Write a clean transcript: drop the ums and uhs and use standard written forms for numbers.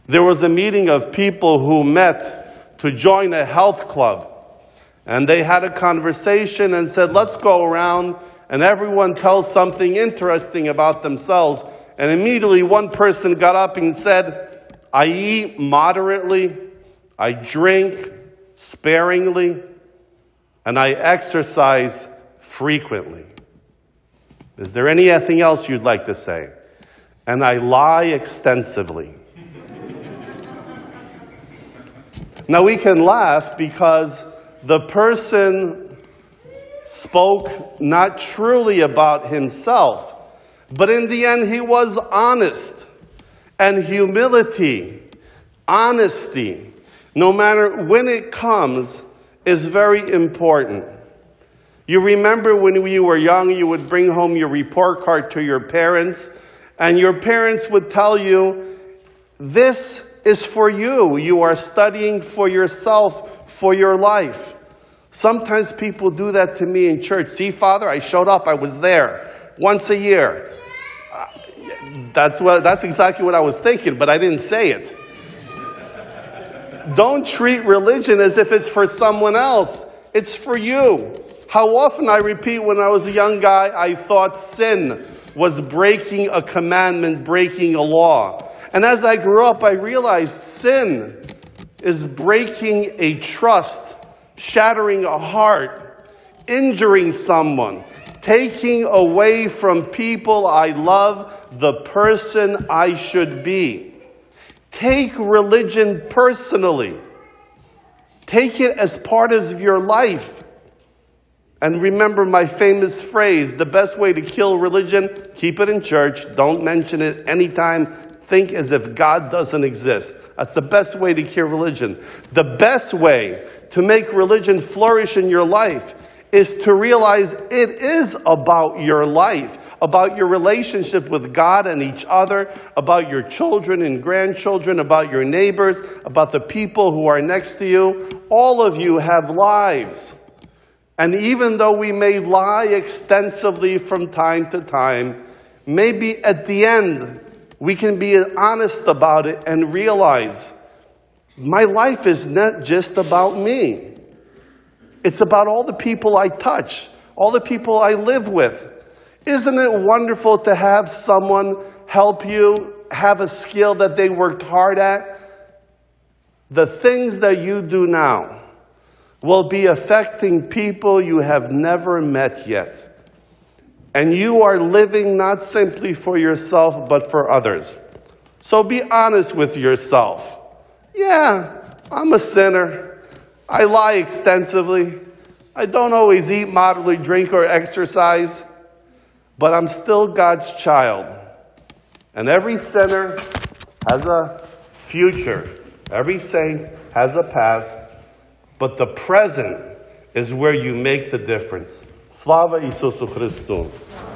There was a meeting of people who met to join a health club. And they had a conversation and said, let's go around and everyone tells something interesting about themselves. And immediately one person got up and said, I eat moderately, I drink sparingly, and I exercise frequently. Is there anything else you'd like to say? And I lie extensively. Now we can laugh because the person spoke not truly about himself, but in the end he was honest. And humility, honesty, no matter when it comes, is very important. You remember when we were young, you would bring home your report card to your parents, and your parents would tell you, this is for you. You are studying for yourself, for your life. Sometimes people do that to me in church. See, Father, I showed up. I was there once a year. That's exactly what I was thinking, but I didn't say it. Don't treat religion as if it's for someone else. It's for you. How often, I repeat, when I was a young guy, I thought sin was breaking a commandment, breaking a law. And as I grew up, I realized sin is breaking a trust, shattering a heart, injuring someone, taking away from people I love the person I should be. Take religion personally. Take it as part of your life. And remember my famous phrase, the best way to kill religion, keep it in church, don't mention it anytime, think as if God doesn't exist. That's the best way to kill religion. The best way to make religion flourish in your life is to realize it is about your life, about your relationship with God and each other, about your children and grandchildren, about your neighbors, about the people who are next to you. All of you have lives. And even though we may lie extensively from time to time, maybe at the end we can be honest about it and realize my life is not just about me. It's about all the people I touch, all the people I live with. Isn't it wonderful to have someone help you have a skill that they worked hard at? The things that you do now will be affecting people you have never met yet. And you are living not simply for yourself, but for others. So be honest with yourself. Yeah, I'm a sinner. I lie extensively. I don't always eat moderately, drink, or exercise. But I'm still God's child. And every sinner has a future. Every saint has a past. But the present is where you make the difference. Slava Isusu Christu.